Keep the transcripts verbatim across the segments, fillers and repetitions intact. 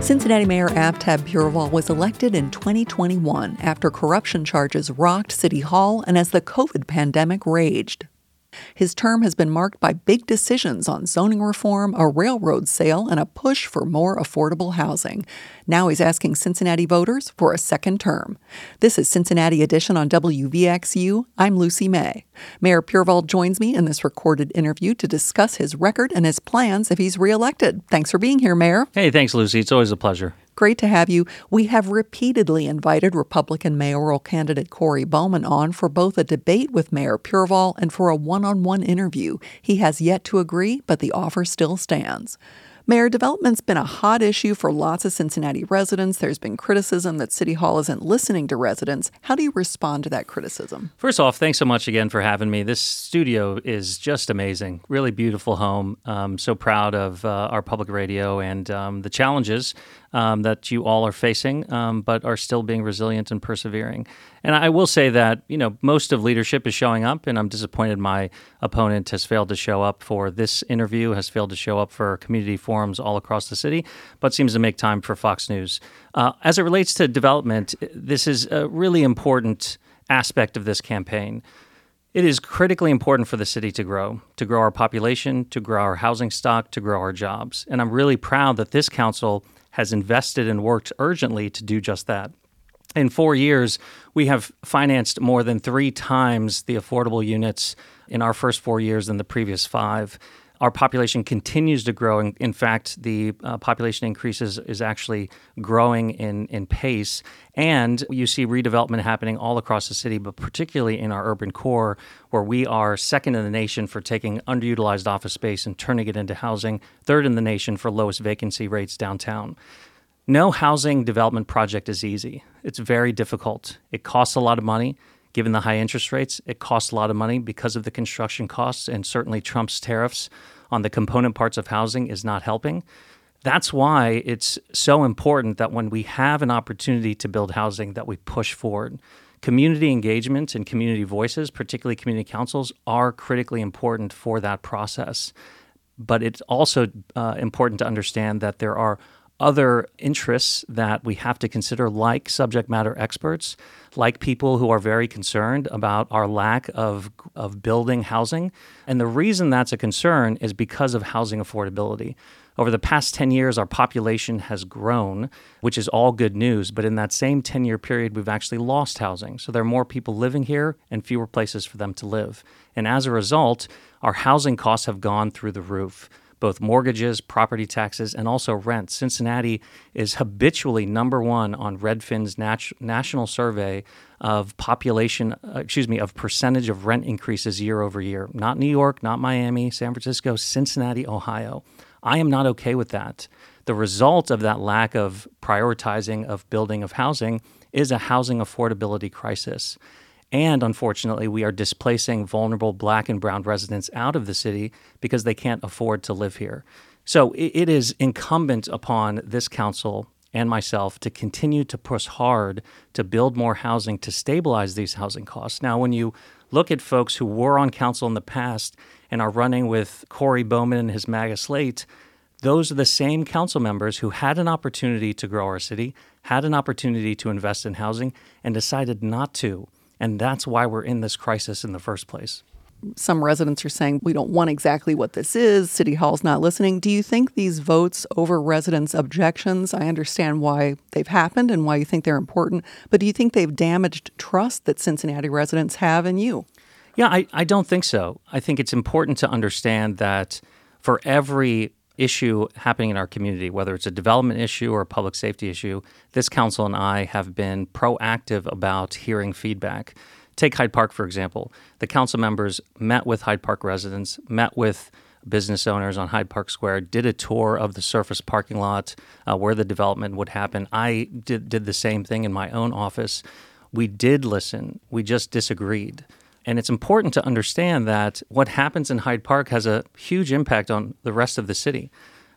Cincinnati Mayor Aftab Pureval was elected in twenty twenty-one after corruption charges rocked City Hall and as the COVID pandemic raged. His term has been marked by big decisions on zoning reform, a railroad sale, and a push for more affordable housing. Now he's asking Cincinnati voters for a second term. This is Cincinnati Edition on W V X U. I'm Lucy May. Mayor Pureval joins me in this recorded interview to discuss his record and his plans if he's reelected. Thanks for being here, Mayor. Hey, thanks, Lucy. It's always a pleasure. Great to have you. We have repeatedly invited Republican mayoral candidate Corey Bowman on for both a debate with Mayor Pureval and for a one-on-one interview. He has yet to agree, but the offer still stands. Mayor, development's been a hot issue for lots of Cincinnati residents. There's been criticism that City Hall isn't listening to residents. How do you respond to that criticism? First off, thanks so much again for having me. This studio is just amazing. Really beautiful home. Um, so proud of uh, our public radio and um, the challenges um, that you all are facing, um, but are still being resilient and persevering. And I will say that, you know, most of leadership is showing up, and I'm disappointed my opponent has failed to show up for this interview, has failed to show up for community forums all across the city, but seems to make time for Fox News. Uh, as it relates to development, this is a really important aspect of this campaign. It is critically important for the city to grow, to grow our population, to grow our housing stock, to grow our jobs. And I'm really proud that this council has invested and worked urgently to do just that. In four years, we have financed more than three times the affordable units in our first four years than the previous five. Our population continues to grow. In, in fact, the uh, population increases is actually growing in, in pace. And you see redevelopment happening all across the city, but particularly in our urban core, where we are second in the nation for taking underutilized office space and turning it into housing, third in the nation for lowest vacancy rates downtown. No housing development project is easy. It's very difficult. It costs a lot of money. Given the high interest rates, it costs a lot of money because of the construction costs, and certainly Trump's tariffs on the component parts of housing is not helping. That's why it's so important that when we have an opportunity to build housing, that we push forward. Community engagement and community voices, particularly community councils, are critically important for that process. But it's also uh, important to understand that there are other interests that we have to consider, like subject matter experts, like people who are very concerned about our lack of, of building housing. And the reason that's a concern is because of housing affordability. Over the past ten years, our population has grown, which is all good news. But in that same ten-year period, we've actually lost housing. So there are more people living here and fewer places for them to live. And as a result, our housing costs have gone through the roof. Both mortgages, property taxes, and also rent. Cincinnati is habitually number one on Redfin's nat- national survey of population, uh, excuse me, of percentage of rent increases year over year. Not New York, not Miami, San Francisco, Cincinnati, Ohio. I am not okay with that. The result of that lack of prioritizing of building of housing is a housing affordability crisis. And unfortunately, we are displacing vulnerable Black and brown residents out of the city because they can't afford to live here. So it is incumbent upon this council and myself to continue to push hard to build more housing to stabilize these housing costs. Now, when you look at folks who were on council in the past and are running with Corey Bowman and his MAGA slate, those are the same council members who had an opportunity to grow our city, had an opportunity to invest in housing, and decided not to. And that's why we're in this crisis in the first place. Some residents are saying we don't want exactly what this is. City Hall's not listening. Do you think these votes over residents' objections, I understand why they've happened and why you think they're important, but do you think they've damaged trust that Cincinnati residents have in you? Yeah, I, I don't think so. I think it's important to understand that for every issue happening in our community, whether it's a development issue or a public safety issue, this council and I have been proactive about hearing feedback. Take Hyde Park, for example. The council members met with Hyde Park residents, met with business owners on Hyde Park Square, did a tour of the surface parking lot uh, where the development would happen. I did, did the same thing in my own office. We did listen. We just disagreed. And it's important to understand that what happens in Hyde Park has a huge impact on the rest of the city.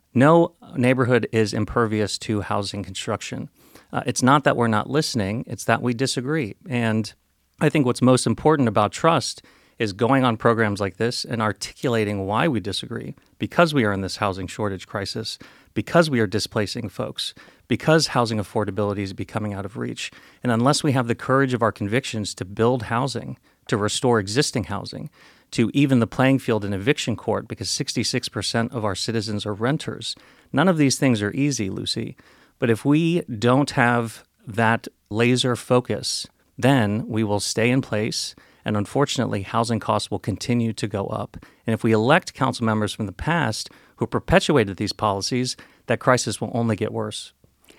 No neighborhood is impervious to housing construction. Uh, it's not that we're not listening, it's that we disagree. And I think what's most important about trust is going on programs like this and articulating why we disagree, because we are in this housing shortage crisis, because we are displacing folks, because housing affordability is becoming out of reach. And unless we have the courage of our convictions to build housing, to restore existing housing, to even the playing field in eviction court, because sixty-six percent of our citizens are renters. None of these things are easy, Lucy. But if we don't have that laser focus, then we will stay in place, and unfortunately, housing costs will continue to go up. And if we elect council members from the past who perpetuated these policies, that crisis will only get worse.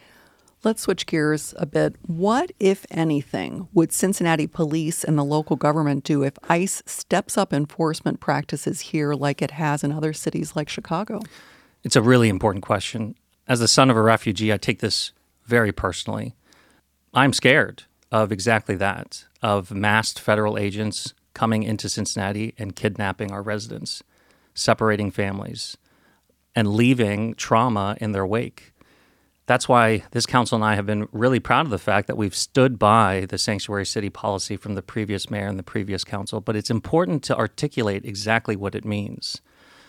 Let's switch gears a bit. What, if anything, would Cincinnati police and the local government do if ICE steps up enforcement practices here like it has in other cities like Chicago? It's a really important question. As the son of a refugee, I take this very personally. I'm scared of exactly that, of masked federal agents coming into Cincinnati and kidnapping our residents, separating families, and leaving trauma in their wake. That's why this council and I have been really proud of the fact that we've stood by the sanctuary city policy from the previous mayor and the previous council, but it's important to articulate exactly what it means.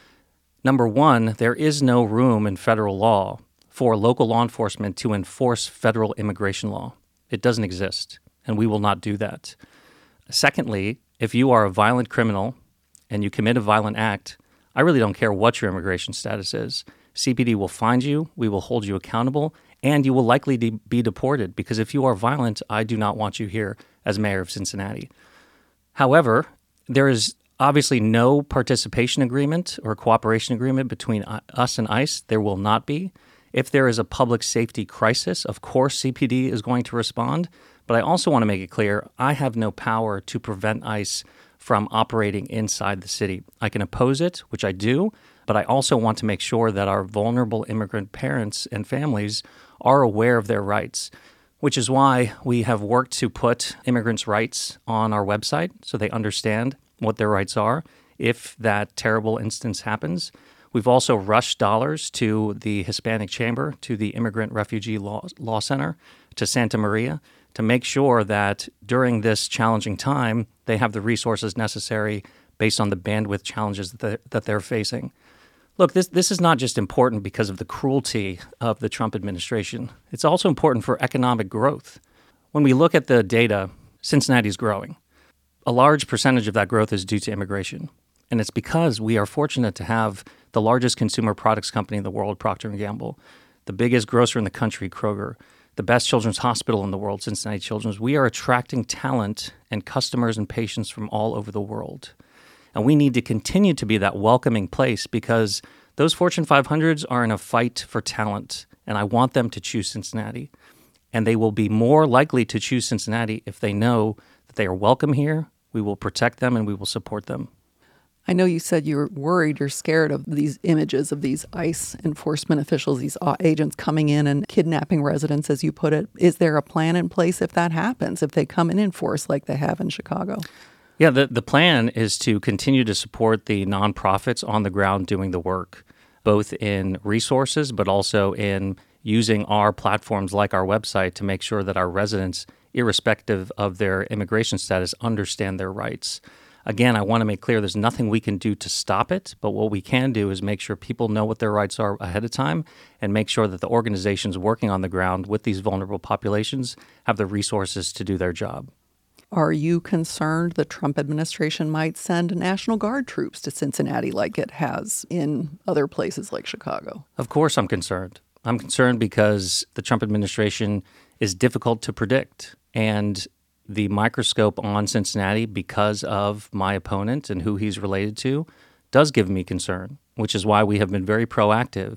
Number one, there is no room in federal law for local law enforcement to enforce federal immigration law. It doesn't exist, and we will not do that. Secondly, if you are a violent criminal and you commit a violent act, I really don't care what your immigration status is. C P D will find you, we will hold you accountable, and you will likely de- be deported because if you are violent, I do not want you here as mayor of Cincinnati. However, there is obviously no participation agreement or cooperation agreement between us and ICE. There will not be. If there is a public safety crisis, of course C P D is going to respond, but I also want to make it clear, I have no power to prevent ICE from operating inside the city. I can oppose it, which I do, but I also want to make sure that our vulnerable immigrant parents and families are aware of their rights, which is why we have worked to put immigrants' rights on our website so they understand what their rights are if that terrible instance happens. We've also rushed dollars to the Hispanic Chamber, to the Immigrant Refugee Law, Law Center, to Santa Maria, to make sure that during this challenging time, they have the resources necessary based on the bandwidth challenges that they're, that they're facing. Look, this this is not just important because of the cruelty of the Trump administration. It's also important for economic growth. When we look at the data, Cincinnati's growing. A large percentage of that growth is due to immigration. And it's because we are fortunate to have the largest consumer products company in the world, Procter and Gamble, the biggest grocer in the country, Kroger, the best children's hospital in the world, Cincinnati Children's. We are attracting talent and customers and patients from all over the world. And we need to continue to be that welcoming place because those Fortune five hundreds are in a fight for talent, and I want them to choose Cincinnati. And they will be more likely to choose Cincinnati if they know that they are welcome here, we will protect them, and we will support them. I know you said you're worried, you're scared of these images of these ICE enforcement officials, these agents coming in and kidnapping residents, as you put it. Is there a plan in place if that happens, if they come in in force like they have in Chicago? Yeah, the, the plan is to continue to support the nonprofits on the ground doing the work, both in resources, but also in using our platforms like our website to make sure that our residents, irrespective of their immigration status, understand their rights. Again, I want to make clear there's nothing we can do to stop it, but what we can do is make sure people know what their rights are ahead of time and make sure that the organizations working on the ground with these vulnerable populations have the resources to do their job. Are you concerned the Trump administration might send National Guard troops to Cincinnati like it has in other places like Chicago? Of course I'm concerned. I'm concerned because the Trump administration is difficult to predict. And the microscope on Cincinnati, because of my opponent and who he's related to, does give me concern, which is why we have been very proactive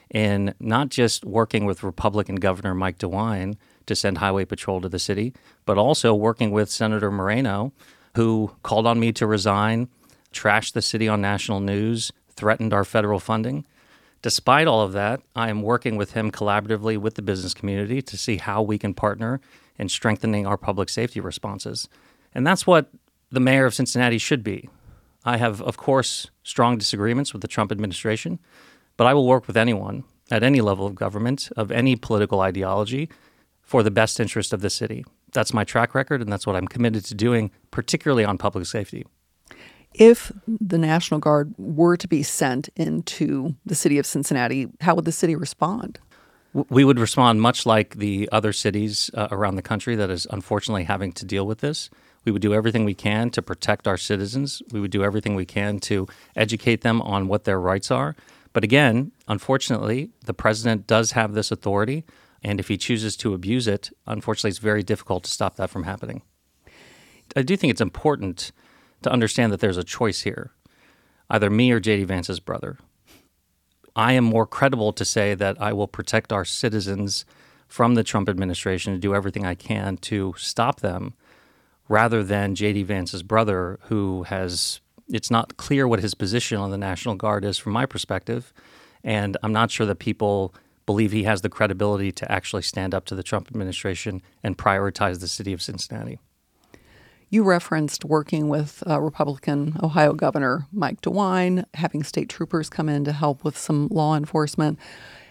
in not just working with Republican Governor Mike DeWine to send highway patrol to the city, but also working with Senator Moreno, who called on me to resign, trashed the city on national news, threatened our federal funding. Despite all of that, I am working with him collaboratively with the business community to see how we can partner in strengthening our public safety responses. And that's what the mayor of Cincinnati should be. I have, of course, strong disagreements with the Trump administration, but I will work with anyone at any level of government, of any political ideology, for the best interest of the city. That's my track record, and that's what I'm committed to doing, particularly on public safety. If the National Guard were to be sent into the city of Cincinnati, how would the city respond? We would respond much like the other cities uh, around the country that is unfortunately having to deal with this. We would do everything we can to protect our citizens. We would do everything we can to educate them on what their rights are. But again, unfortunately, the president does have this authority, and if he chooses to abuse it, unfortunately, it's very difficult to stop that from happening. I do think it's important to understand that there's a choice here, either me or J D. Vance's brother. I am more credible to say that I will protect our citizens from the Trump administration and do everything I can to stop them, rather than J D. Vance's brother, who has, it's not clear what his position on the National Guard is from my perspective, and I'm not sure that people believe he has the credibility to actually stand up to the Trump administration and prioritize the city of Cincinnati. You referenced working with uh, Republican Ohio Governor Mike DeWine, having state troopers come in to help with some law enforcement.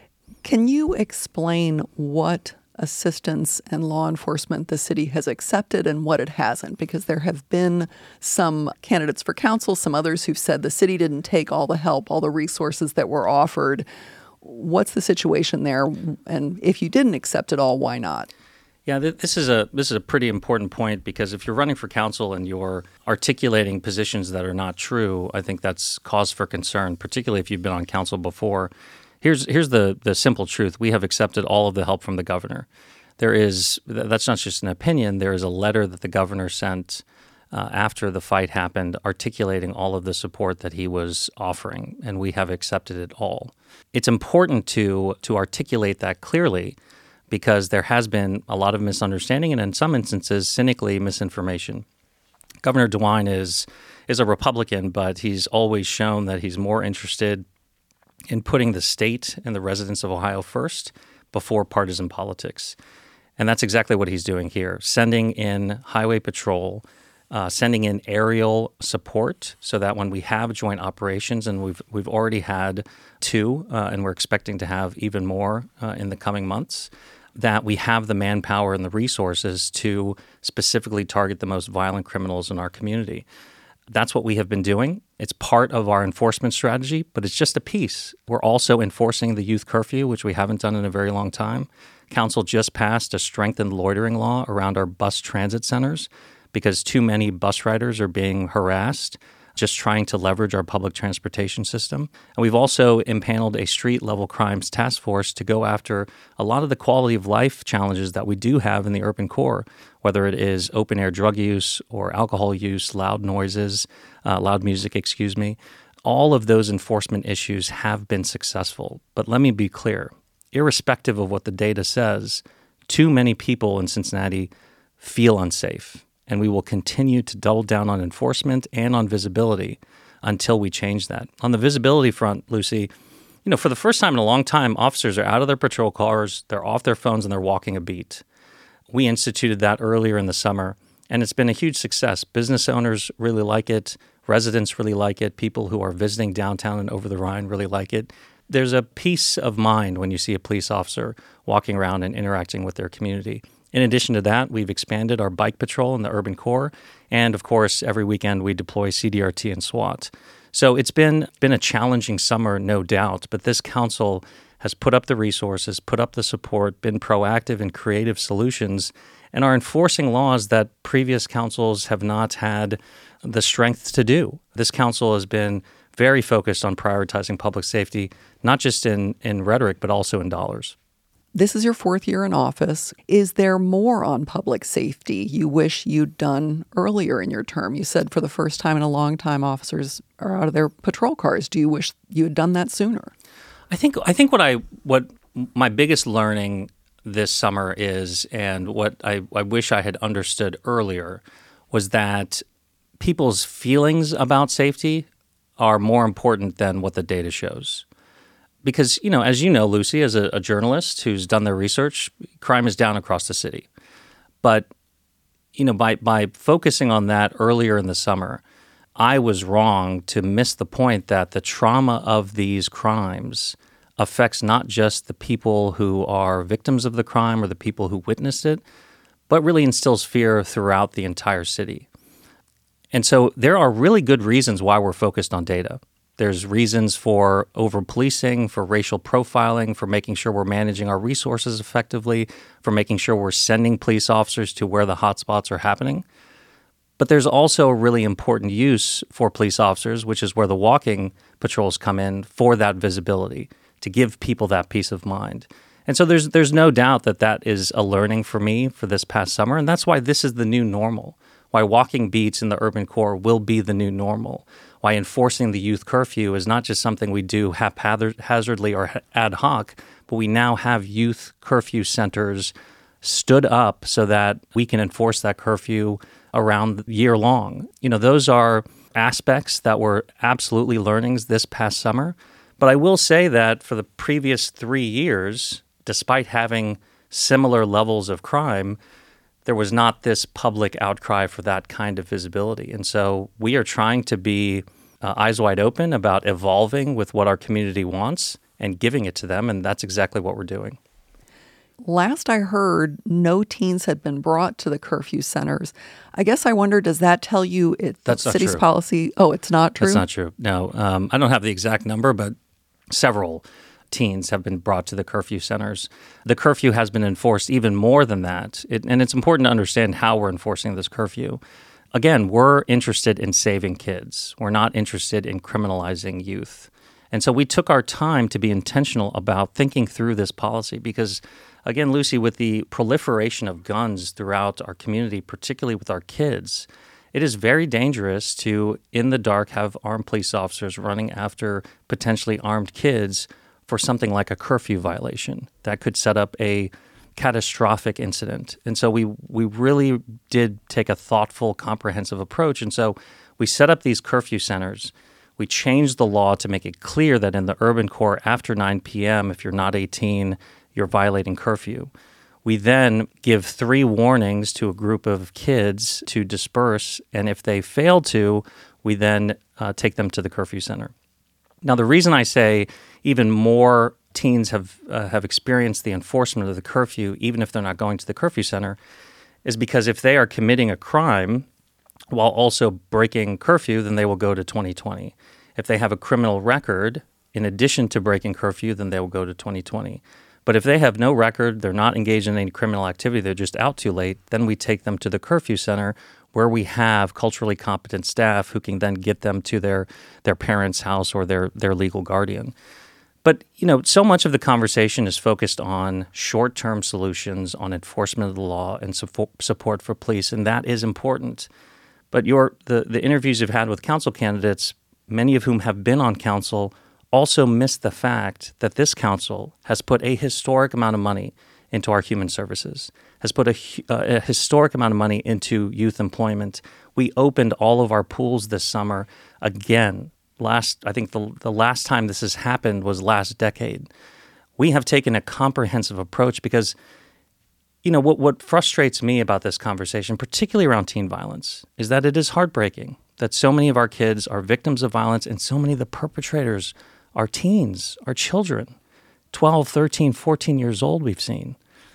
Can you explain what assistance and law enforcement the city has accepted and what it hasn't? Because there have been some candidates for council, some others who've said the city didn't take all the help, all the resources that were offered. What's the situation there? And if you didn't accept it all, why not? Yeah, this is a this is a pretty important point, because if you're running for council and you're articulating positions that are not true, I think that's cause for concern, particularly if you've been on council before. Here's here's the the simple truth. We have accepted all of the help from the governor. There is that's not just an opinion. There is a letter that the governor sent uh, after the fight happened, articulating all of the support that he was offering, and we have accepted it all. It's important to to articulate that clearly, because there has been a lot of misunderstanding and in some instances, cynically, misinformation. Governor DeWine is is a Republican, but he's always shown that he's more interested in putting the state and the residents of Ohio first before partisan politics. And that's exactly what he's doing here, sending in highway patrol, uh, sending in aerial support so that when we have joint operations, and we've we've already had two, uh, and we're expecting to have even more uh, in the coming months, that we have the manpower and the resources to specifically target the most violent criminals in our community. That's what we have been doing. It's part of our enforcement strategy, but it's just a piece. We're also enforcing the youth curfew, which we haven't done in a very long time. Council just passed a strengthened loitering law around our bus transit centers because too many bus riders are being harassed just trying to leverage our public transportation system. And we've also impaneled a street-level crimes task force to go after a lot of the quality of life challenges that we do have in the urban core, whether it is open-air drug use or alcohol use, loud noises, uh, loud music, excuse me. All of those enforcement issues have been successful. But let me be clear, irrespective of what the data says, too many people in Cincinnati feel unsafe. And we will continue to double down on enforcement and on visibility until we change that. On the visibility front, Lucy, you know, for the first time in a long time, officers are out of their patrol cars, they're off their phones, and they're walking a beat. We instituted that earlier in the summer, and it's been a huge success. Business owners really like it. Residents really like it. People who are visiting downtown and over the Rhine really like it. There's a peace of mind when you see a police officer walking around and interacting with their community. In addition to that, we've expanded our bike patrol in the urban core. And of course, every weekend we deploy C D R T and SWAT. So it's been been a challenging summer, no doubt. But this council has put up the resources, put up the support, been proactive in creative solutions, and are enforcing laws that previous councils have not had the strength to do. This council has been very focused on prioritizing public safety, not just in, in rhetoric, but also in dollars. This is your fourth year in office. Is there more on public safety you wish you'd done earlier in your term? You said for the first time in a long time, officers are out of their patrol cars. Do you wish you had done that sooner? I think I think what I what my biggest learning this summer is, and what I, I wish I had understood earlier, was that people's feelings about safety are more important than what the data shows. Because, you know, as you know, Lucy, as a, a journalist who's done their research, crime is down across the city. But, you know, by, by focusing on that earlier in the summer, I was wrong to miss the point that the trauma of these crimes affects not just the people who are victims of the crime or the people who witnessed it, but really instills fear throughout the entire city. And so there are really good reasons why we're focused on data. There's reasons for over-policing, for racial profiling, for making sure we're managing our resources effectively, for making sure we're sending police officers to where the hotspots are happening. But there's also a really important use for police officers, which is where the walking patrols come in for that visibility, to give people that peace of mind. And so there's there's no doubt that that is a learning for me for this past summer, and that's why this is the new normal, why walking beats in the urban core will be the new normal, why enforcing the youth curfew is not just something we do haphazardly or ad hoc, but we now have youth curfew centers stood up so that we can enforce that curfew around year long. You know, those are aspects that were absolutely learnings this past summer. But I will say that for the previous three years, despite having similar levels of crime, there was not this public outcry for that kind of visibility. And so we are trying to be uh, eyes wide open about evolving with what our community wants and giving it to them. And that's exactly what we're doing. Last I heard, no teens had been brought to the curfew centers. I guess I wonder, does that tell you it, the That's not city's true. policy? Oh, it's not true? That's not true. No, um, I don't have the exact number, but several teens have been brought to the curfew centers. The curfew has been enforced even more than that. It, and it's important to understand how we're enforcing this curfew. Again, we're interested in saving kids. We're not interested in criminalizing youth. And so we took our time to be intentional about thinking through this policy because, again, Lucy, with the proliferation of guns throughout our community, particularly with our kids, it is very dangerous to, in the dark, have armed police officers running after potentially armed kids for something like a curfew violation that could set up a catastrophic incident. And so we we really did take a thoughtful, comprehensive approach. And so we set up these curfew centers. We changed the law to make it clear that in the urban core after nine p.m., if you're not eighteen, you're violating curfew. We then give three warnings to a group of kids to disperse. And if they fail to, we then uh, take them to the curfew center. Now, the reason I say even more teens have uh, have experienced the enforcement of the curfew, even if they're not going to the curfew center, is because if they are committing a crime while also breaking curfew, then they will go to twenty twenty. If they have a criminal record, in addition to breaking curfew, then they will go to twenty twenty. But if they have no record, they're not engaged in any criminal activity, they're just out too late, then we take them to the curfew center where we have culturally competent staff who can then get them to their their parents' house or their their legal guardian. But, you know, so much of the conversation is focused on short-term solutions, on enforcement of the law and support, support for police, and that is important. But your the, the interviews you've had with council candidates, many of whom have been on council, also miss the fact that this council has put a historic amount of money into our human services, has put a, uh, a historic amount of money into youth employment. We opened all of our pools this summer again. Last, I think the, the last time this has happened was last decade. We have taken a comprehensive approach because, you know, what, what frustrates me about this conversation, particularly around teen violence, is that it is heartbreaking that so many of our kids are victims of violence and so many of the perpetrators are teens, are children, twelve, thirteen, fourteen years old we've seen.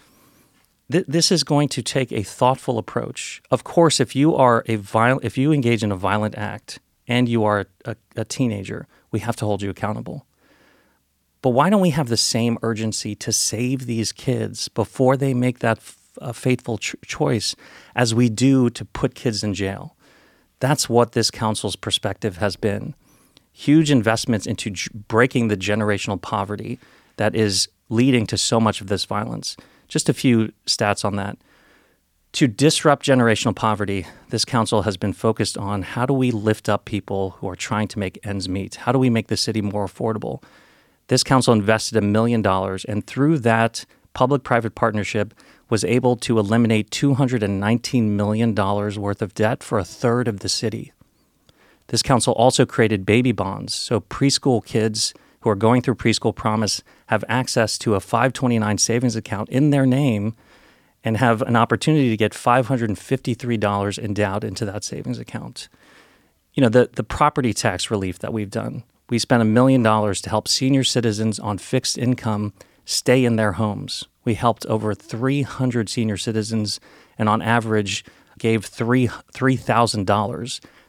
Th- this is going to take a thoughtful approach. Of course, if you are a viol- if you engage in a violent act and you are a, a teenager, we have to hold you accountable. But why don't we have the same urgency to save these kids before they make that f- a fateful ch- choice as we do to put kids in jail? That's what this council's perspective has been. Huge investments into g- breaking the generational poverty that is leading to so much of this violence. Just a few stats on that. To disrupt generational poverty, this council has been focused on how do we lift up people who are trying to make ends meet? How do we make the city more affordable? This council invested a million dollars, and through that public-private partnership was able to eliminate two hundred nineteen million dollars worth of debt for a third of the city. This council also created baby bonds, so preschool kids who are going through Preschool Promise have access to a five twenty-nine savings account in their name and have an opportunity to get five hundred fifty-three dollars endowed into that savings account. You know, the, the property tax relief that we've done, we spent a million dollars to help senior citizens on fixed income stay in their homes. We helped over three hundred senior citizens and on average gave three three thousand dollars.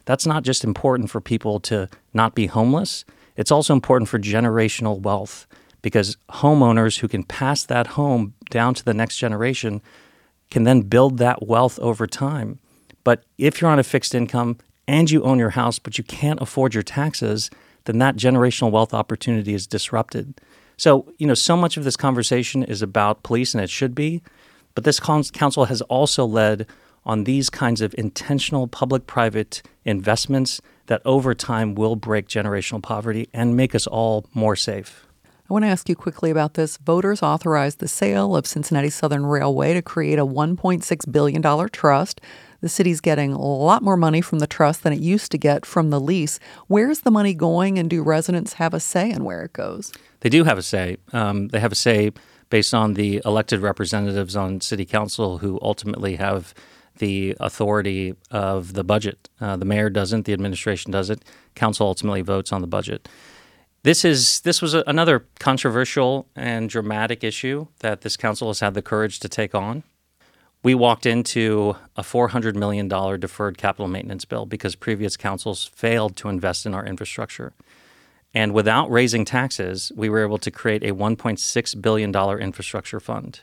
That's not just important for people to not be homeless. It's also important for generational wealth, because homeowners who can pass that home down to the next generation can then build that wealth over time. But if you're on a fixed income and you own your house, but you can't afford your taxes, then that generational wealth opportunity is disrupted. So, you know, so much of this conversation is about police, and it should be, but this council has also led on these kinds of intentional public-private investments that over time will break generational poverty and make us all more safe. I want to ask you quickly about this. Voters authorized the sale of Cincinnati Southern Railway to create a one point six billion dollars trust. The city's getting a lot more money from the trust than it used to get from the lease. Where's the money going, and do residents have a say in where it goes? They do have a say. Um, they have a say based on the elected representatives on city council who ultimately have the authority of the budget. Uh, the mayor doesn't, the administration does it. Council ultimately votes on the budget. This is this was a, another controversial and dramatic issue that this council has had the courage to take on. We walked into a four hundred million dollars deferred capital maintenance bill because previous councils failed to invest in our infrastructure. And without raising taxes, we were able to create a one point six billion dollars infrastructure fund.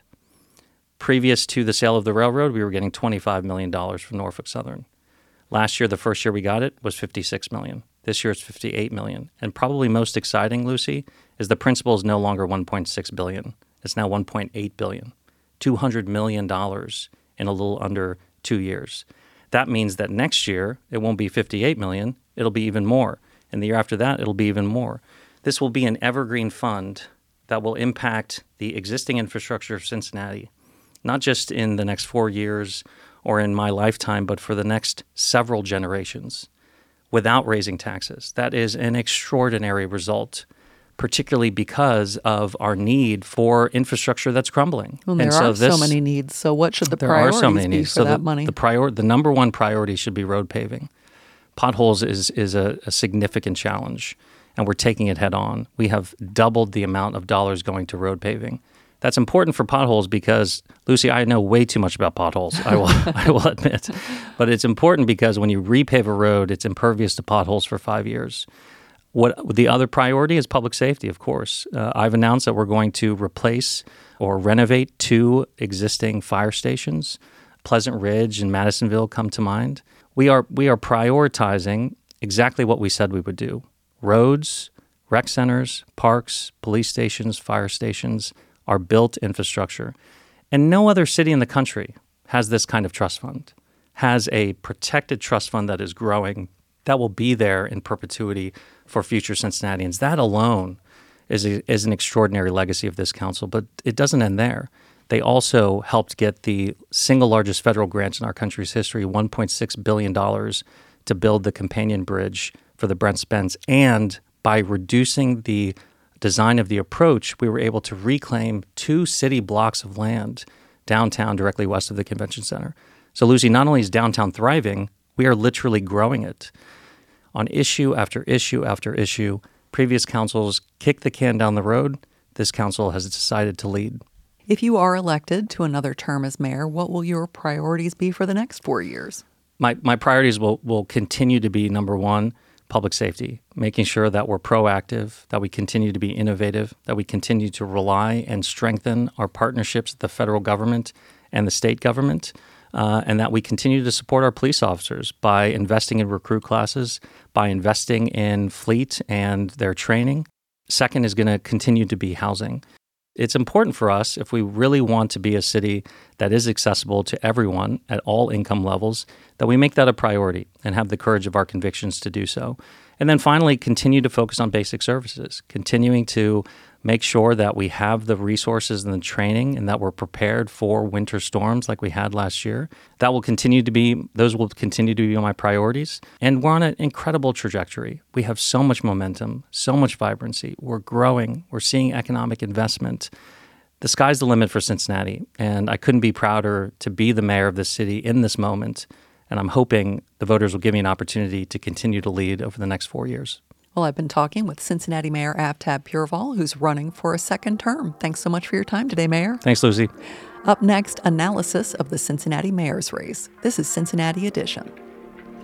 Previous to the sale of the railroad, we were getting twenty-five million dollars from Norfolk Southern. Last year, the first year we got it, was fifty-six million dollars. This year it's fifty-eight million dollars. And probably most exciting, Lucy, is the principal is no longer one point six billion dollars. It's now one point eight billion dollars. two hundred million dollars in a little under two years. That means that next year, it won't be fifty-eight million dollars. It'll be even more. And the year after that, it'll be even more. This will be an evergreen fund that will impact the existing infrastructure of Cincinnati, not just in the next four years or in my lifetime, but for the next several generations without raising taxes. That is an extraordinary result, particularly because of our need for infrastructure that's crumbling. Well, there and are so, this, so many needs. So what should the there priorities are so many be needs. for so that the, money? The, prior, the number one priority should be road paving. Potholes is, is a, a significant challenge, and we're taking it head on. We have doubled the amount of dollars going to road paving. That's important for potholes because, Lucy, I know way too much about potholes, I will I will admit. But it's important because when you repave a road, it's impervious to potholes for five years. What the other priority is public safety, of course. Uh, I've announced that we're going to replace or renovate two existing fire stations. Pleasant Ridge and Madisonville come to mind. We are we are prioritizing exactly what we said we would do. Roads, rec centers, parks, police stations, fire stations are built infrastructure. And no other city in the country has this kind of trust fund, has a protected trust fund that is growing, that will be there in perpetuity for future Cincinnatians. That alone is, a, is an extraordinary legacy of this council, but it doesn't end there. They also helped get the single largest federal grant in our country's history, one point six billion dollars, to build the companion bridge for the Brent Spence. And by reducing the design of the approach, we were able to reclaim two city blocks of land downtown directly west of the convention center. So, Lucy, not only is downtown thriving, we are literally growing it. On issue after issue after issue, previous councils kicked the can down the road. This council has decided to lead. If you are elected to another term as mayor, what will your priorities be for the next four years? My my priorities will, will continue to be, number one, public safety, making sure that we're proactive, that we continue to be innovative, that we continue to rely and strengthen our partnerships with the federal government and the state government, uh, and that we continue to support our police officers by investing in recruit classes, by investing in fleet and their training. Second is going to continue to be housing. It's important for us, if we really want to be a city that is accessible to everyone at all income levels, that we make that a priority and have the courage of our convictions to do so. And then finally, continue to focus on basic services, continuing to make sure that we have the resources and the training and that we're prepared for winter storms like we had last year. That will continue to be, those will continue to be my priorities. And we're on an incredible trajectory. We have so much momentum, so much vibrancy. We're growing. We're seeing economic investment. The sky's the limit for Cincinnati. And I couldn't be prouder to be the mayor of this city in this moment. And I'm hoping the voters will give me an opportunity to continue to lead over the next four years. Well, I've been talking with Cincinnati Mayor Aftab Pureval, who's running for a second term. Thanks so much for your time today, Mayor. Thanks, Lucy. Up next, analysis of the Cincinnati mayor's race. This is Cincinnati Edition.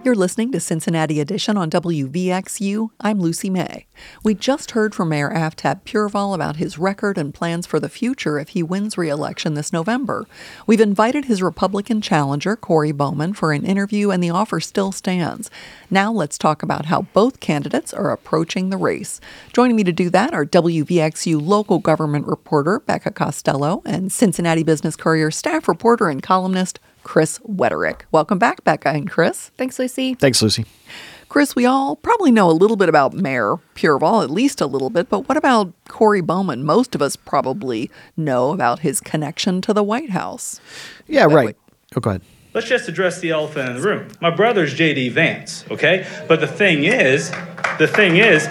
You're listening to Cincinnati Edition on W V X U. I'm Lucy May. We just heard from Mayor Aftab Pureval about his record and plans for the future if he wins re-election this November. We've invited his Republican challenger, Corey Bowman, for an interview, and the offer still stands. Now let's talk about how both candidates are approaching the race. Joining me to do that are W V X U local government reporter Becca Costello and Cincinnati Business Courier staff reporter and columnist Chris Wetterick. Welcome back, Becca and Chris. Thanks, Lucy. Thanks, Lucy. Chris, we all probably know a little bit about Mayor Pureval, at least a little bit, but what about Corey Bowman? Most of us probably know about his connection to the White House. Yeah, that right. Way. Oh, go ahead. Let's just address the elephant in the room. My brother's J D Vance, okay? But the thing is, the thing is,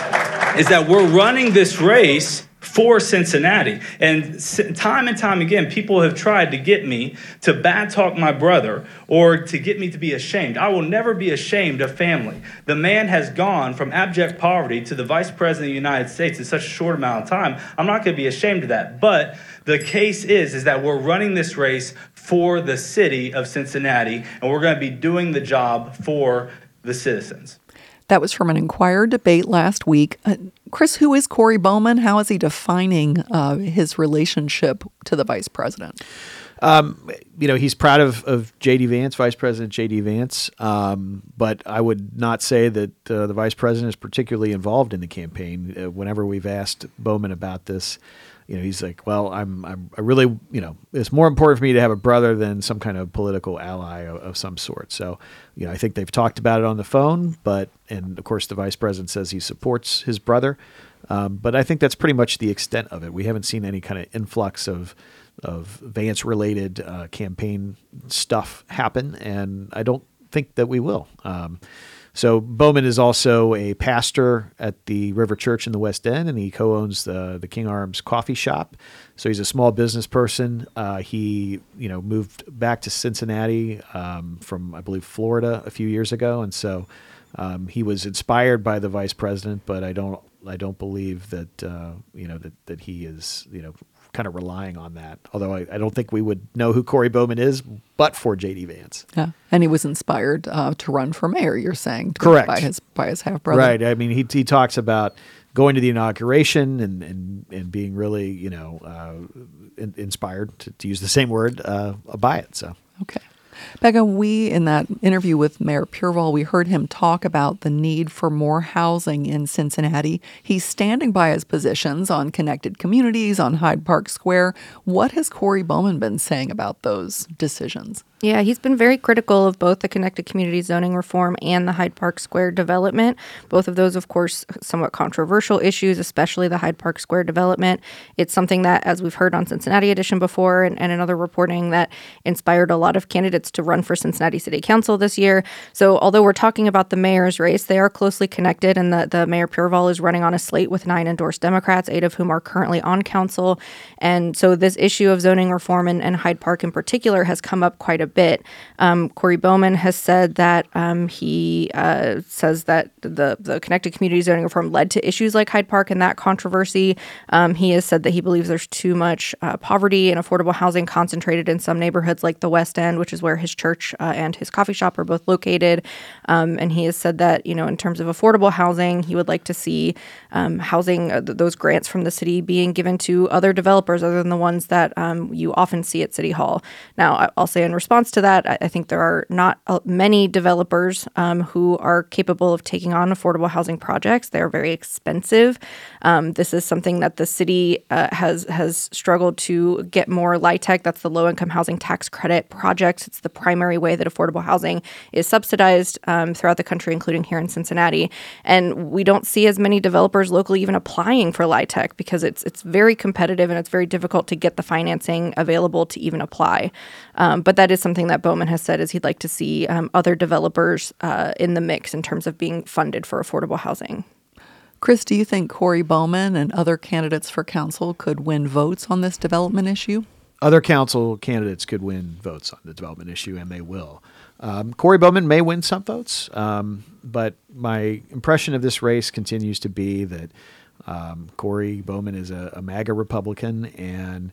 is that we're running this race for Cincinnati. And time and time again, people have tried to get me to bad talk my brother or to get me to be ashamed. I will never be ashamed of family. The man has gone from abject poverty to the vice president of the United States in such a short amount of time. I'm not going to be ashamed of that. But the case is, is that we're running this race for the city of Cincinnati, and we're going to be doing the job for the citizens. That was from an Inquirer debate last week. Uh, Chris, who is Corey Bowman? How is he defining uh, his relationship to the vice president? Um, you know, he's proud of, of J D Vance, Vice President J D Vance, um, but I would not say that uh, the vice president is particularly involved in the campaign. Uh, whenever we've asked Bowman about this, you know, he's like, well, I'm, I'm, I really, you know, it's more important for me to have a brother than some kind of political ally of, of some sort. So, you know, I think they've talked about it on the phone, but, and of course the vice president says he supports his brother. Um, but I think that's pretty much the extent of it. We haven't seen any kind of influx of, of Vance related uh, campaign stuff happen. And I don't think that we will. Um, So Bowman is also a pastor at the River Church in the West End, and he co-owns the the King Arms coffee shop. So he's a small business person. Uh, he, you know, moved back to Cincinnati um, from, I believe, Florida a few years ago, and so um, he was inspired by the vice president. But I don't, I don't believe that, uh, you know, that that he is, you know, kind of relying on that. Although I, I don't think we would know who Corey Bowman is, but for J D Vance. Yeah, and he was inspired uh, to run for mayor. You're saying, correct, by his by his half brother, right? I mean, he he talks about going to the inauguration and and, and being really, you know, uh, in, inspired to, to use the same word uh, by it. So okay. Becca, we, in that interview with Mayor Pureval, we heard him talk about the need for more housing in Cincinnati. He's standing by his positions on connected communities, on Hyde Park Square. What has Corey Bowman been saying about those decisions? Yeah, he's been very critical of both the connected community zoning reform and the Hyde Park Square development. Both of those, of course, somewhat controversial issues, especially the Hyde Park Square development. It's something that, as we've heard on Cincinnati Edition before and, and in other reporting, that inspired a lot of candidates to run for Cincinnati City Council this year. So although we're talking about the mayor's race, they are closely connected, and the, the Mayor Pureval is running on a slate with nine endorsed Democrats, eight of whom are currently on council. And so this issue of zoning reform and, and Hyde Park in particular has come up quite a bit. Um, Corey Bowman has said that um, he uh, says that the, the connected community zoning reform led to issues like Hyde Park and that controversy. Um, he has said that he believes there's too much uh, poverty and affordable housing concentrated in some neighborhoods like the West End, which is where his church uh, and his coffee shop are both located. Um, and he has said that, you know, in terms of affordable housing, he would like to see um, housing, uh, th- those grants from the city being given to other developers other than the ones that um, you often see at City Hall. Now, I'll say in response to that, I think there are not many developers um, who are capable of taking on affordable housing projects. They're very expensive. Um, this is something that the city uh, has has struggled to get more L I T E C. That's the low-income housing tax credit projects. It's the primary way that affordable housing is subsidized um, throughout the country, including here in Cincinnati. And we don't see as many developers locally even applying for L I T E C because it's it's very competitive and it's very difficult to get the financing available to even apply. Um, but that is something that Bowman has said is he'd like to see um, other developers uh, in the mix in terms of being funded for affordable housing. Chris, do you think Corey Bowman and other candidates for council could win votes on this development issue? Other council candidates could win votes on the development issue, and they will. Um, Corey Bowman may win some votes, um, but my impression of this race continues to be that um, Corey Bowman is a, a MAGA Republican, and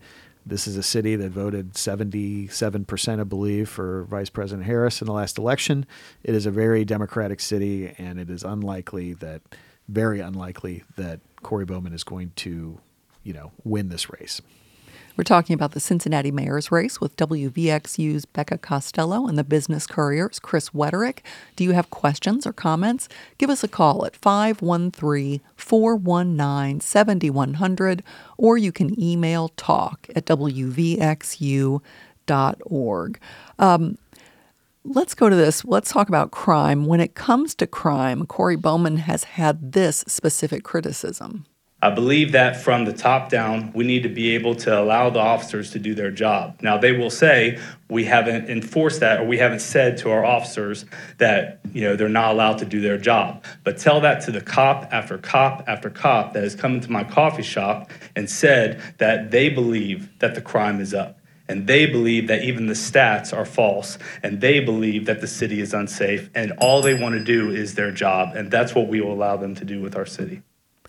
this is a city that voted seventy-seven percent, I believe, for Vice President Harris in the last election. It is a very Democratic city, and it is unlikely that, very unlikely that Corey Bowman is going to, you know, win this race. We're talking about the Cincinnati mayor's race with W V X U's Becca Costello and the Business Courier's Chris Wetterick. Do you have questions or comments? Give us a call at five one three, four one nine, seven one zero zero, or you can email talk at w v x u dot org. Um, let's go to this. Let's talk about crime. When it comes to crime, Corey Bowman has had this specific criticism. I believe that from the top down, we need to be able to allow the officers to do their job. Now, they will say we haven't enforced that, or we haven't said to our officers that, you know, they're not allowed to do their job. But tell that to the cop after cop after cop that has come into my coffee shop and said that they believe that the crime is up. And they believe that even the stats are false, and they believe that the city is unsafe, and all they want to do is their job, and that's what we will allow them to do with our city.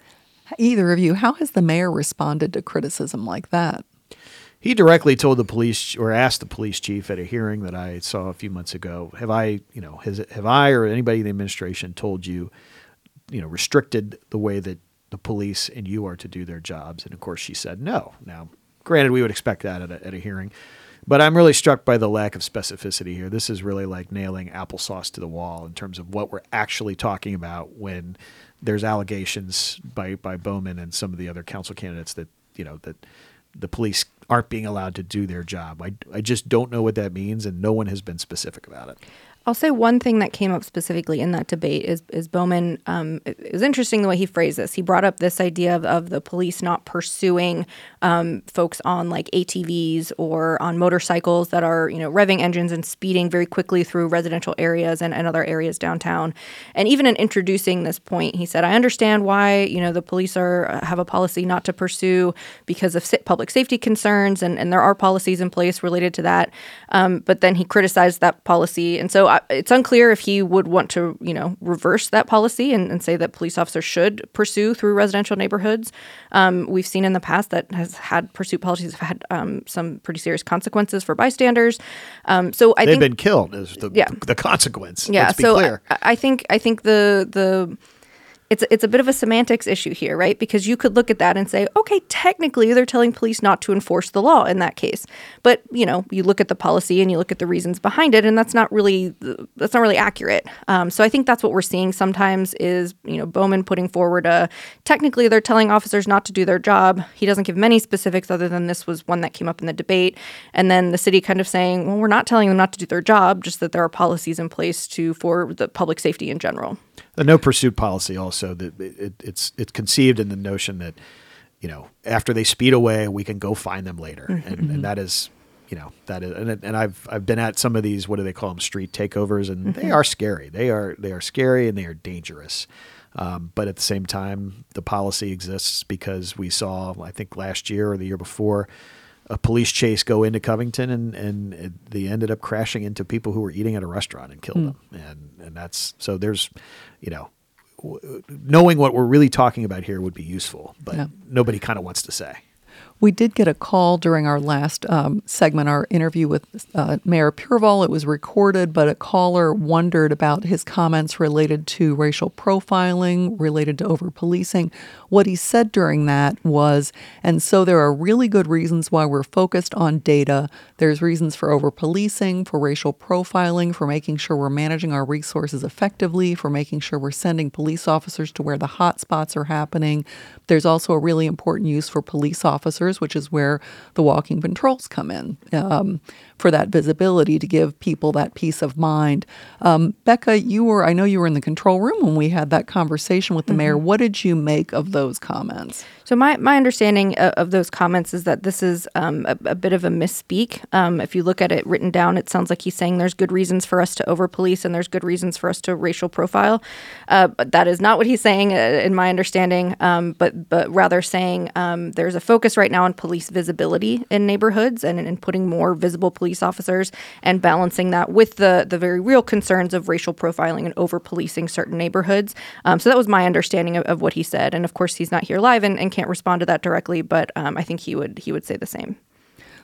Either of you, how has the mayor responded to criticism like that? He directly told the police, or asked the police chief at a hearing that I saw a few months ago, have I, you know, has, have I or anybody in the administration told you, you know, restricted the way that the police and you are to do their jobs? And of course she said no. Now, granted, we would expect that at a, at a hearing, but I'm really struck by the lack of specificity here. This is really like nailing applesauce to the wall in terms of what we're actually talking about when there's allegations by, by Bowman and some of the other council candidates that, you know, that the police aren't being allowed to do their job. I, I just don't know what that means, and no one has been specific about it. I'll say one thing that came up specifically in that debate is, is Bowman, um, it, it was interesting the way he phrased this. He brought up this idea of, of the police not pursuing um, folks on like A T Vs or on motorcycles that are, you know, revving engines and speeding very quickly through residential areas and, and other areas downtown. And even in introducing this point, he said, I understand why, you know, the police are have a policy not to pursue because of public safety concerns, and, and there are policies in place related to that. Um, but then he criticized that policy. And so I, it's unclear if he would want to, you know, reverse that policy and, and say that police officers should pursue through residential neighborhoods. Um, we've seen in the past that has had pursuit policies have had um, some pretty serious consequences for bystanders. Um, so I They've think been killed is the, yeah. the consequence. Yeah. Let's be so clear. I, I think I think the the. It's it's a bit of a semantics issue here, right? Because you could look at that and say, okay, technically they're telling police not to enforce the law in that case. But, you know, you look at the policy and you look at the reasons behind it, and that's not really that's not really accurate. Um, so I think that's what we're seeing sometimes is, you know, Bowman putting forward a technically they're telling officers not to do their job. He doesn't give many specifics other than this was one that came up in the debate. And then the city kind of saying, well, we're not telling them not to do their job, just that there are policies in place to for the public safety in general. The no pursuit policy also, that it, it, it's it's conceived in the notion that, you know, after they speed away, we can go find them later, mm-hmm. and, and that is, you know, that is, and, and I've I've been at some of these, what do they call them, street takeovers, and mm-hmm. they are scary. They are they are scary and they are dangerous. Um, but at the same time, the policy exists because we saw, I think last year or the year before, a police chase go into Covington, and, and it, they ended up crashing into people who were eating at a restaurant and killed mm. them. And and that's, so there's, you know, w- knowing what we're really talking about here would be useful, but yeah. nobody kind of wants to say. We did get a call during our last um, segment, our interview with uh, Mayor Pureval. It was recorded, but a caller wondered about his comments related to racial profiling, related to over-policing. What he said during that was, and so there are really good reasons why we're focused on data. There's reasons for over-policing, for racial profiling, for making sure we're managing our resources effectively, for making sure we're sending police officers to where the hot spots are happening. There's also a really important use for police officers, which is where the walking patrols come in, um, for that visibility, to give people that peace of mind. Um, Becca, you were, I know you were in the control room when we had that conversation with the mm-hmm. mayor. What did you make of those comments? So my, my understanding of, of those comments is that this is um, a, a bit of a misspeak. Um, if you look at it written down, it sounds like he's saying there's good reasons for us to over-police and there's good reasons for us to racial profile. Uh, but that is not what he's saying, uh, in my understanding, um, but but rather saying um, there's a focus right now on police visibility in neighborhoods and, and putting more visible police officers and balancing that with the, the very real concerns of racial profiling and over-policing certain neighborhoods. Um, so that was my understanding of, of what he said. And of course, he's not here live and, and can't respond to that directly, but um, I think he would he would say the same.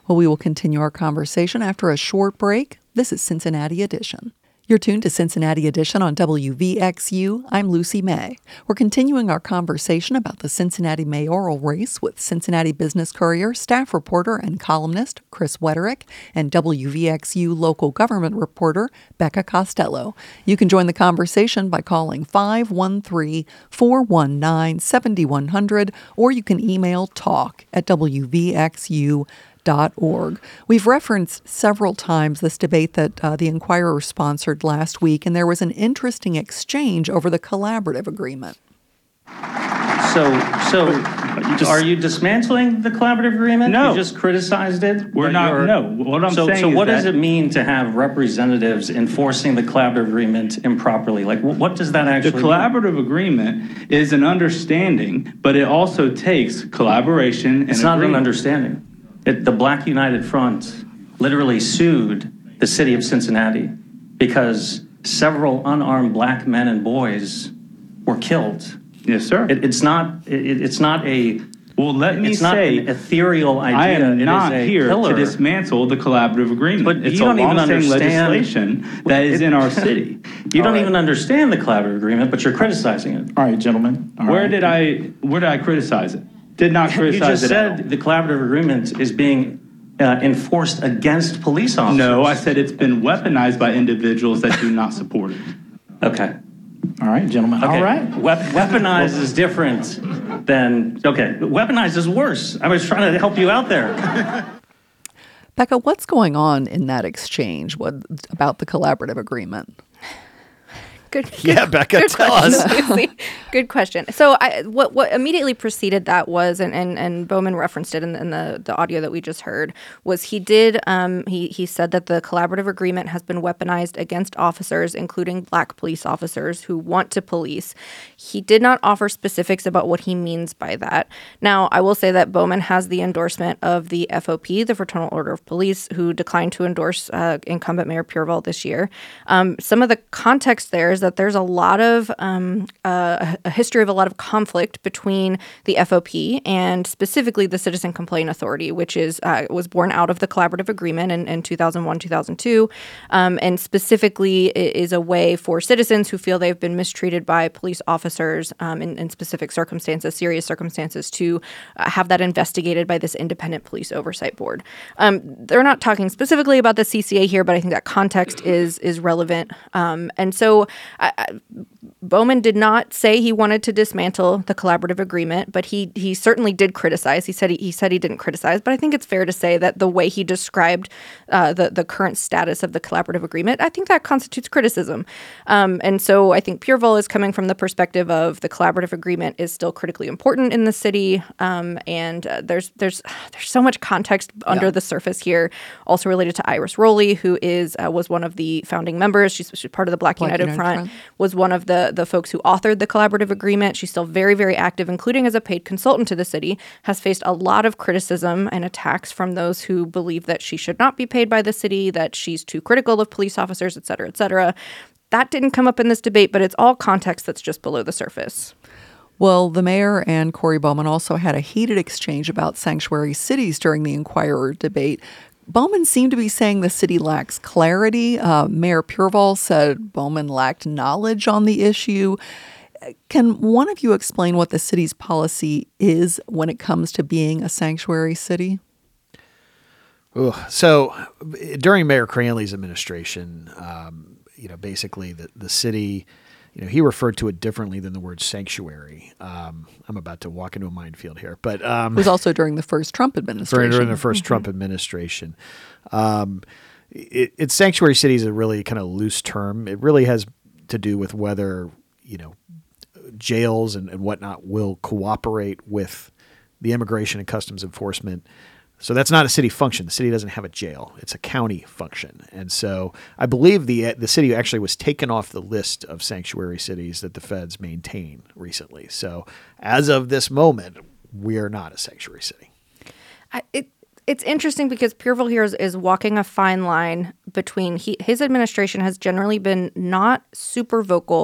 Well, we will continue our conversation after a short break. This is Cincinnati Edition. You're tuned to Cincinnati Edition on W V X U. I'm Lucy May. We're continuing our conversation about the Cincinnati mayoral race with Cincinnati Business Courier staff reporter and columnist Chris Wetterick and W V X U local government reporter Becca Costello. You can join the conversation by calling five one three, four one nine, seven one zero zero or you can email talk at W V X U dot org. We've referenced several times this debate that uh, the Inquirer sponsored last week, and there was an interesting exchange over the collaborative agreement. So, so are you dismantling the collaborative agreement? No. You just criticized it? We're not, no. What I'm so, saying so is what that, does it mean to have representatives enforcing the collaborative agreement improperly? Like, what does that actually the mean? collaborative agreement is an understanding, but it also takes collaboration and It's not agreement. an understanding. It, the Black United Front literally sued the city of Cincinnati because several unarmed black men and boys were killed. Yes, sir. It, it's not. It, it's not a. Well, let me it's not say, an ethereal idea. I am It not is a here pillar. to dismantle the collaborative agreement. But it's you don't a even long-standing understand legislation that is in our city. You All don't right. even understand the collaborative agreement, but you're criticizing it. All right, gentlemen. All Where right. did I? Where did I criticize it? Did not You criticize just it. at all. said the collaborative agreement is being uh, enforced against police officers. No, I said it's been weaponized by individuals that do not support it. Okay. All right, gentlemen. Okay. All right. Wep- weaponized is different than, okay, weaponized is worse. I was trying to help you out there. Becca, what's going on in that exchange what, about the collaborative agreement? Good, good, Yeah, Becca, good tell question, us. Lucy. Good question. So, I, what what immediately preceded that was, and, and, and Bowman referenced it in, in the, the audio that we just heard, was he did um, he he said that the collaborative agreement has been weaponized against officers, including black police officers who want to police. He did not offer specifics about what he means by that. Now, I will say that Bowman has the endorsement of the F O P, the Fraternal Order of Police, who declined to endorse uh, incumbent Mayor Pureval this year. Um, some of the context there is that there's a lot of um, uh, a history of a lot of conflict between the F O P and specifically the Citizen Complaint Authority, which is uh, was born out of the collaborative agreement in, in two thousand one, two thousand two, um, and specifically is a way for citizens who feel they've been mistreated by police officers um, in, in specific circumstances, serious circumstances, to uh, have that investigated by this independent police oversight board. Um, they're not talking specifically about the C C A here, but I think that context is is relevant, um, and so. I, I, Bowman did not say he wanted to dismantle the collaborative agreement, but he he certainly did criticize. He said he, he said he didn't criticize, but I think it's fair to say that the way he described uh, the the current status of the collaborative agreement, I think that constitutes criticism. Um, and so I think Pureval is coming from the perspective of the collaborative agreement is still critically important in the city, um, and uh, there's there's there's so much context under Yeah. the surface here, also related to Iris Rowley, who is uh, was one of the founding members. She's, she's part of the Black, Black United, United Front. Front. Was one of the the folks who authored the collaborative agreement. She's still very, very active, including as a paid consultant to the city, has faced a lot of criticism and attacks from those who believe that she should not be paid by the city, that she's too critical of police officers, et cetera, et cetera. That didn't come up in this debate, but it's all context that's just below the surface. Well, the mayor and Corey Bowman also had a heated exchange about sanctuary cities during the Inquirer debate. Bowman seemed to be saying the city lacks clarity. Uh, Mayor Pureval said Bowman lacked knowledge on the issue. Can one of you explain what the city's policy is when it comes to being a sanctuary city? Ooh, so during Mayor Cranley's administration, um, you know, basically the, the city, you know, he referred to it differently than the word sanctuary. Um, I'm about to walk into a minefield here, but um, It was also during the first Trump administration. during the first Trump administration. Um, it, it's sanctuary city is a really kind of loose term. It really has to do with whether, you know, jails and, and whatnot will cooperate with the immigration and customs enforcement. So that's not a city function. The city doesn't have a jail. It's a county function. And so I believe the the city actually was taken off the list of sanctuary cities that the feds maintain recently. So as of this moment, we are not a sanctuary city. I, it It's interesting because Pureval here is, is walking a fine line between he, his administration has generally been not super vocal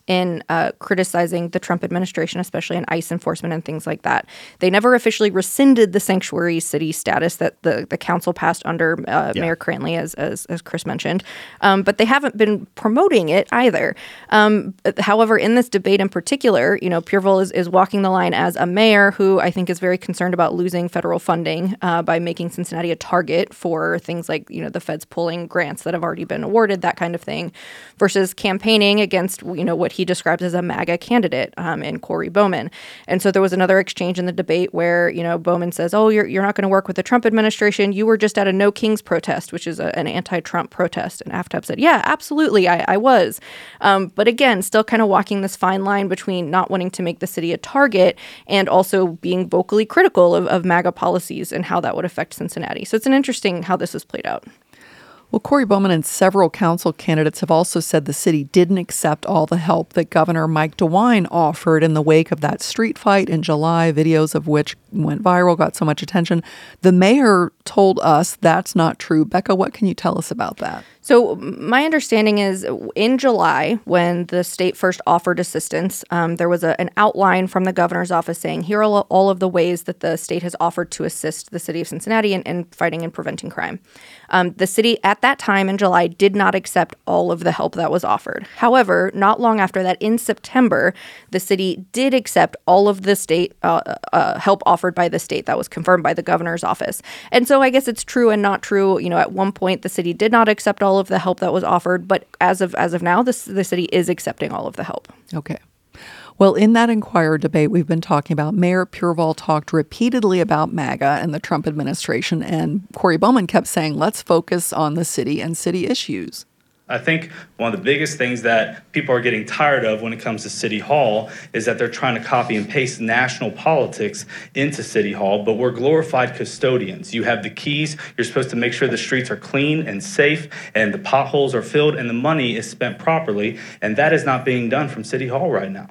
in uh, criticizing the Trump administration, especially in ICE enforcement and things like that. They never officially rescinded the sanctuary city status that the, the council passed under uh, Yeah. Mayor Cranley, as, as, as Chris mentioned. Um, but they haven't been promoting it either. Um, however, in this debate in particular, you know, Pureval is, is walking the line as a mayor who I think is very concerned about losing federal funding uh, by making Cincinnati a target for things like, you know, the feds pulling grants that have already been awarded, that kind of thing, versus campaigning against, you know, what he describes as a MAGA candidate um, in Corey Bowman. And so there was another exchange in the debate where, you know, Bowman says, oh, you're, you're not going to work with the Trump administration. You were just at a No Kings protest, which is a, an anti-Trump protest. And Aftab said, yeah, absolutely, I, I was. Um, but again, still kind of walking this fine line between not wanting to make the city a target and also being vocally critical of, of MAGA policies and how that would affect Cincinnati. So it's an interesting how this has played out. Well, Corey Bowman and several council candidates have also said the city didn't accept all the help that Governor Mike DeWine offered in the wake of that street fight in July, videos of which went viral, got so much attention. The mayor told us that's not true. Becca, what can you tell us about that? So my understanding is in July, when the state first offered assistance, um, there was a, an outline from the governor's office saying, here are all of the ways that the state has offered to assist the city of Cincinnati in, in fighting and preventing crime. Um, the city at that time in July did not accept all of the help that was offered. However, not long after that, in September, the city did accept all of the state uh, uh, help offered by the state. That was confirmed by the governor's office. And so I guess it's true and not true. You know, at one point, the city did not accept all of the help that was offered, but as of as of now, this, the city is accepting all of the help. Okay. Well, in that Inquirer debate we've been talking about, Mayor Pureval talked repeatedly about MAGA and the Trump administration, and Corey Bowman kept saying, let's focus on the city and city issues. I think one of the biggest things that people are getting tired of when it comes to City Hall is that they're trying to copy and paste national politics into City Hall, but we're glorified custodians. You have the keys. You're supposed to make sure the streets are clean and safe and the potholes are filled and the money is spent properly, and that is not being done from City Hall right now.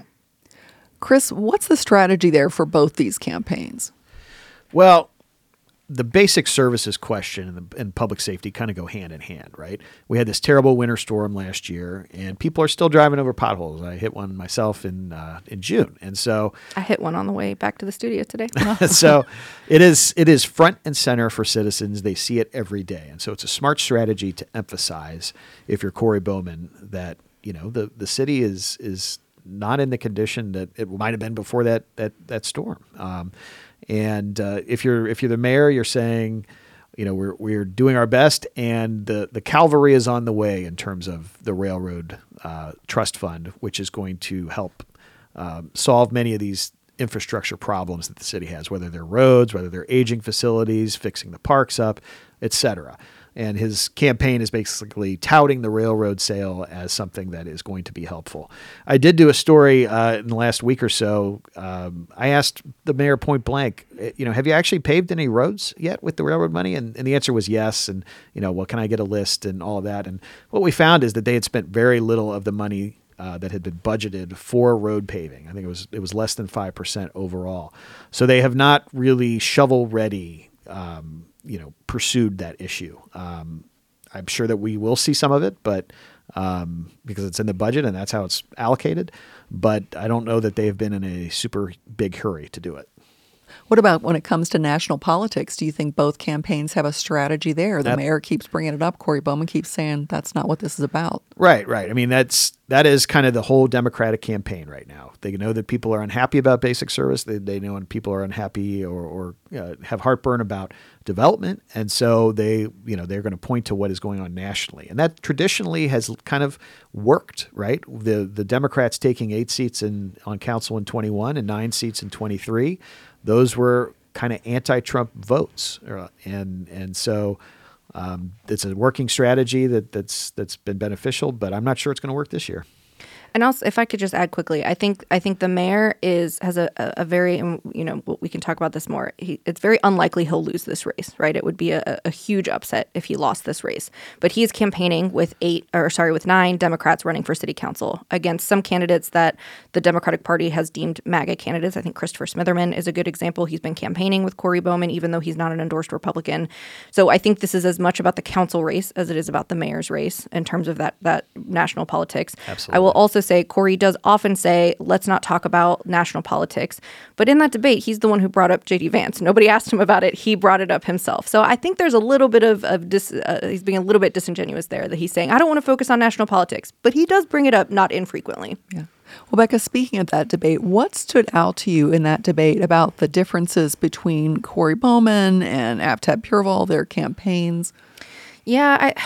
Chris, what's the strategy there for both these campaigns? Well, the basic services question and, the, and public safety kind of go hand in hand, right? We had this terrible winter storm last year, and people are still driving over potholes. I hit one myself in uh, in June, and so I hit one on the way back to the studio today. so it is it is front and center for citizens. They see it every day, and so it's a smart strategy to emphasize, if you're Corey Bowman, that you know the the city is is not in the condition that it might have been before that that that storm. Um, And uh, if you're if you're the mayor, you're saying, you know, we're we're doing our best, and the the cavalry is on the way in terms of the railroad uh, trust fund, which is going to help um, solve many of these infrastructure problems that the city has, whether they're roads, whether they're aging facilities, fixing the parks up, et cetera. And his campaign is basically touting the railroad sale as something that is going to be helpful. I did do a story uh, in the last week or so. Um, I asked the mayor point blank, you know, have you actually paved any roads yet with the railroad money? And, and the answer was yes. And, you know, well, can I get a list and all of that? And what we found is that they had spent very little of the money uh, that had been budgeted for road paving. I think it was it was less than five percent overall. So they have not really shovel ready um you know, pursued that issue. Um, I'm sure that we will see some of it, but um, because it's in the budget and that's how it's allocated. But I don't know that they've been in a super big hurry to do it. What about when it comes to national politics? Do you think both campaigns have a strategy there? The That, mayor keeps bringing it up. Corey Bowman keeps saying that's not what this is about. Right, right. I mean, that's that is kind of the whole Democratic campaign right now. They know that people are unhappy about basic service. They, they know when people are unhappy or, or uh, have heartburn about development, and so they, you know, they're going to point to what is going on nationally, and that traditionally has kind of worked. Right, the the Democrats taking eight seats in on council in twenty-one and nine seats in twenty-three. Those were kind of anti-Trump votes, and and so um, it's a working strategy that that's that's been beneficial. But I'm not sure it's going to work this year. And also, if I could just add quickly, I think I think the mayor is has a, a, a very, you know, we can talk about this more. He, it's very unlikely he'll lose this race, right? It would be a, a huge upset if he lost this race. But he is campaigning with eight, or sorry, with nine Democrats running for city council against some candidates that the Democratic Party has deemed MAGA candidates. I think Christopher Smitherman is a good example. He's been campaigning with Corey Bowman, even though he's not an endorsed Republican. So I think this is as much about the council race as it is about the mayor's race in terms of that that national politics. Absolutely. I will also say Corey does often say, let's not talk about national politics. But in that debate, he's the one who brought up J D Vance. Nobody asked him about it. He brought it up himself. So I think there's a little bit of, of dis, uh, he's being a little bit disingenuous there, that he's saying, I don't want to focus on national politics. But he does bring it up not infrequently. Yeah. Well, Becca, speaking of that debate, what stood out to you in that debate about the differences between Corey Bowman and Aptab Pureval, their campaigns? Yeah, I...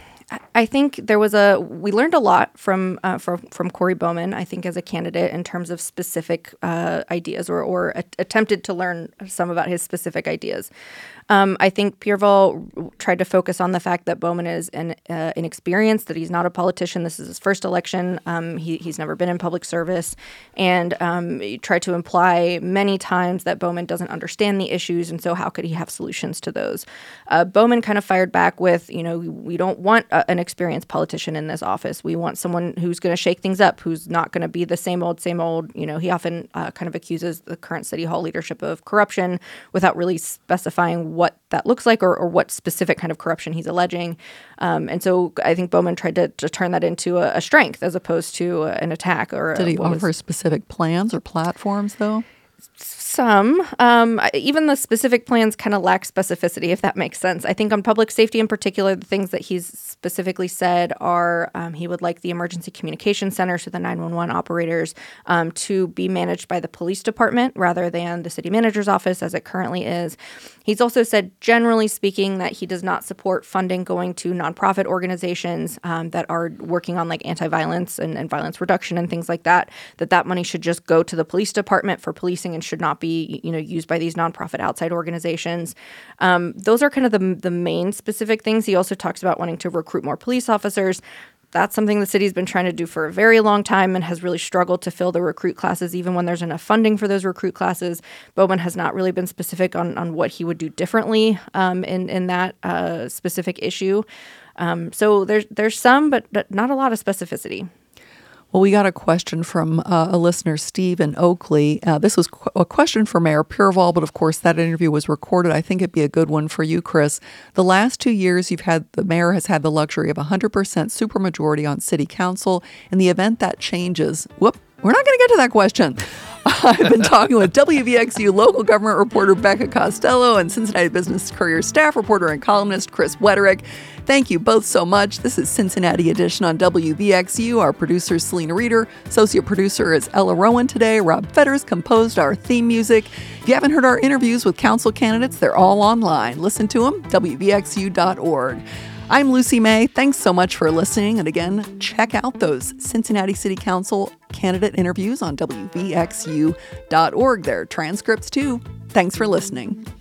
I think there was a we learned a lot from uh, from from Corey Bowman, I think, as a candidate in terms of specific uh, ideas, or or a- attempted to learn some about his specific ideas. Um, I think Pureval tried to focus on the fact that Bowman is an, uh, inexperienced, that he's not a politician. This is his first election. Um, he, he's never been in public service. And um, he tried to imply many times that Bowman doesn't understand the issues, and so how could he have solutions to those? Uh, Bowman kind of fired back with, you know, we don't want a, an experienced politician in this office. We want someone who's going to shake things up, who's not going to be the same old, same old. You know, he often uh, kind of accuses the current City Hall leadership of corruption without really specifying what that looks like, or, or what specific kind of corruption he's alleging. Um, and so I think Bowman tried to, to turn that into a, a strength as opposed to a, an attack. Or Did a, he what offer was, specific plans or platforms, though? Some. Um, even the specific plans kind of lack specificity, if that makes sense. I think on public safety in particular, the things that he's specifically said are um, he would like the emergency communication center, so the nine one one operators, um, to be managed by the police department rather than the city manager's office as it currently is. He's also said, generally speaking, that he does not support funding going to nonprofit organizations um, that are working on like anti-violence and, and violence reduction and things like that, that that money should just go to the police department for policing and should not be, you know, used by these nonprofit outside organizations. Um, those are kind of the, the main specific things. He also talks about wanting to recruit more police officers. That's something the city's been trying to do for a very long time and has really struggled to fill the recruit classes, even when there's enough funding for those recruit classes. Bowman has not really been specific on, on what he would do differently um, in, in that uh, specific issue. Um, so there's, there's some, but, but not a lot of specificity. Well, we got a question from uh, a listener, Steve in Oakley. Uh, this was qu- a question for Mayor Pureval, but of course that interview was recorded. I think it'd be a good one for you, Chris. The last two years, you've had the mayor has had the luxury of one hundred percent supermajority on city council. In the event that changes, whoop, we're not going to get to that question. I've been talking with W V X U local government reporter Becca Costello and Cincinnati Business Courier staff reporter and columnist Chris Wetterick. Thank you both so much. This is Cincinnati Edition on W V X U. Our producer is Selena Reeder. Associate producer is Ella Rowan today. Rob Fetters composed our theme music. If you haven't heard our interviews with council candidates, they're all online. Listen to them, W V X U dot org. I'm Lucy May. Thanks so much for listening. And again, check out those Cincinnati City Council candidate interviews on W V X U dot org. There are transcripts too. Thanks for listening.